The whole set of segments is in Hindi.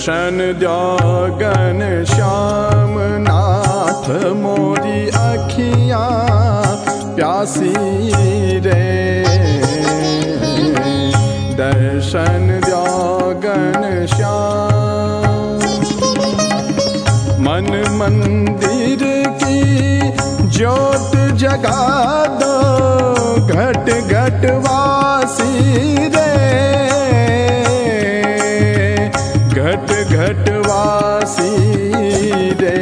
दर्शन द्योगन श्याम नाथ मोरी अखियाँ प्यासी रे। दर्शन द्योगन श्याम मन मंदिर की ज्योत जगा दो घट घट वासी रे। घट घट वासी रे।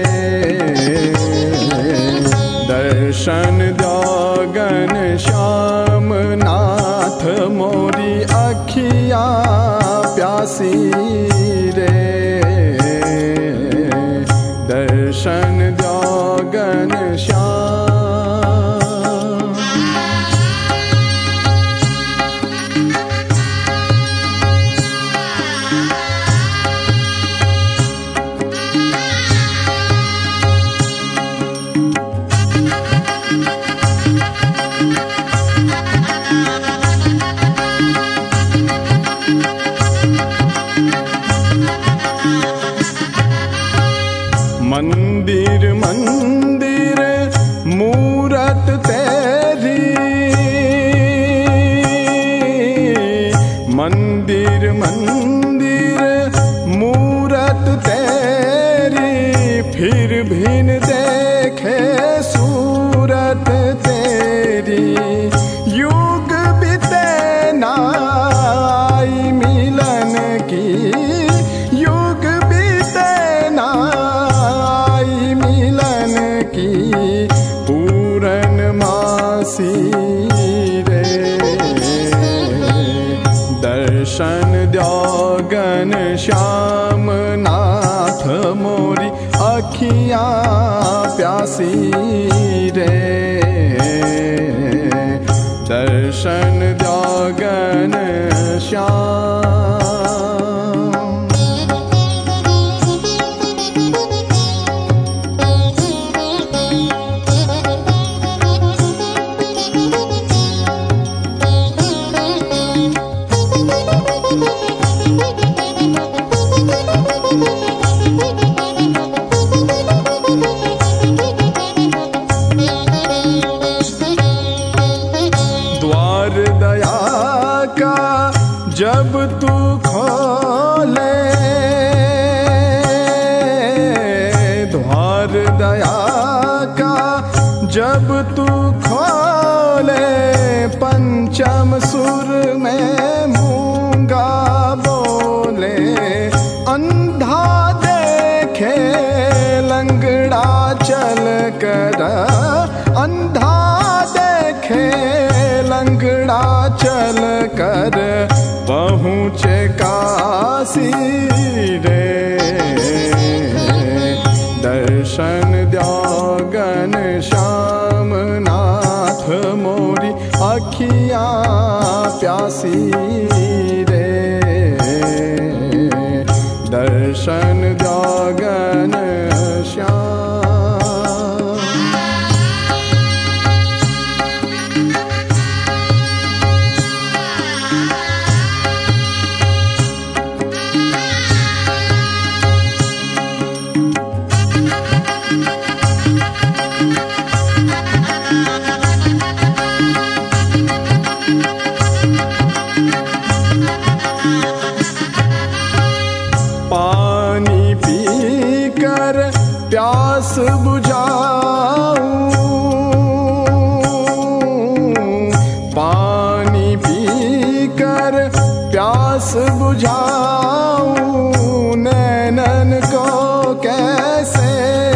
दर्शन द्योगन श्याम नाथ मोरी अखियाँ प्यासी रे। दर्शन द्योगन श्याम मंदिर मंदिर मूरत तेरी। मंदिर मंदिर मूरत तेरी फिर भी न देखे सूरत तेरी। युग बीते ना आई मिलन की। युग बीते ना मिलन की पूरन मासी रे। दर्शन द्योगन श्याम नाथ मोरी अखियाँ प्यासी रे। दर्शन द्योगन श्याम दया का जब तू खोले। द्वार दया का जब तू खोले। पंचम सुर में मूंगा बोले। अंधा देखे लंगड़ा चल कर। अंधा देखे लंगड़ा चल कर पहुँचे काशी रे। दर्शन द्योगन श्याम नाथ मोरी अखियाँ प्यासी रे। दर्शन द्योगन श्याम पानी पीकर प्यास बुझाऊं। पानी पीकर प्यास बुझाऊं। नैनन को कैसे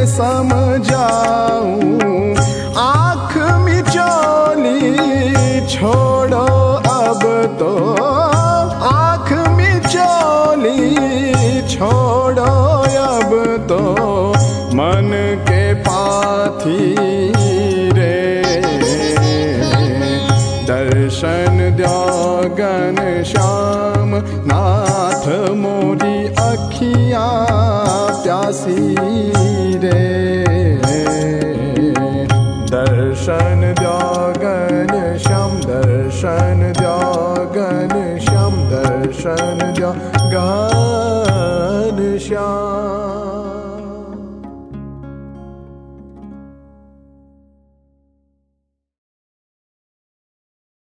समझाऊं। आँख मिचौली छोड़ो अब तो। आँख मिचौली छोड़ो अब तो। मन के पाथी रे। दर्शन द्योगन श्याम नाथ मोरी अखियाँ प्यासी रे। दर्शन द्योगन श्याम। दर्शन द्योगन श्याम। दर्शन द्योगन श्याम।